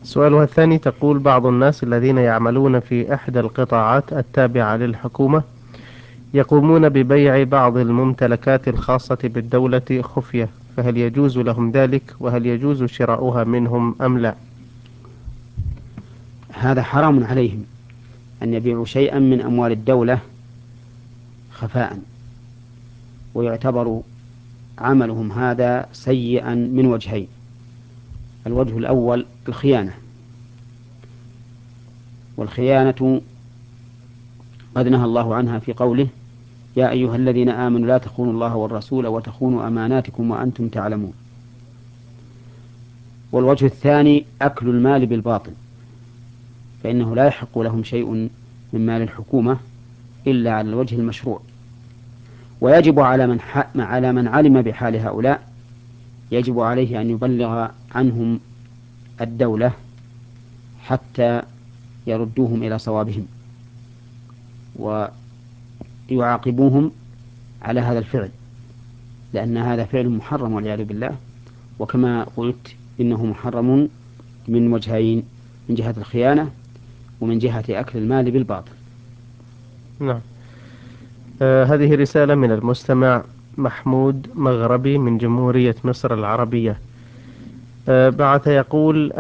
سؤالها الثاني تقول: بعض الناس الذين يعملون في إحدى القطاعات التابعة للحكومة يقومون ببيع بعض الممتلكات الخاصة بالدولة خفية، فهل يجوز لهم ذلك؟ وهل يجوز شراؤها منهم أم لا؟ هذا حرام عليهم أن يبيعوا شيئا من أموال الدولة خفاء، ويعتبر عملهم هذا سيئا من وجهين. الوجه الأول الخيانة، والخيانة قد نهى الله عنها في قوله: يا أيها الذين آمنوا لا تخونوا الله والرسول وتخونوا أماناتكم وأنتم تعلمون. والوجه الثاني أكل المال بالباطل، فإنه لا يحق لهم شيء من مال الحكومة إلا على الوجه المشروع. ويجب على من علم بحال هؤلاء، يجب عليه أن يبلغ عنهم الدولة حتى يردوهم إلى صوابهم ويعاقبوهم على هذا الفعل، لأن هذا فعل محرم والعياذ بالله. وكما قلت إنه محرم من وجهين: من جهة الخيانة ومن جهة أكل المال بالباطل. نعم. هذه رسالة من المستمع محمود مغربي من جمهورية مصر العربية. بعث يقول: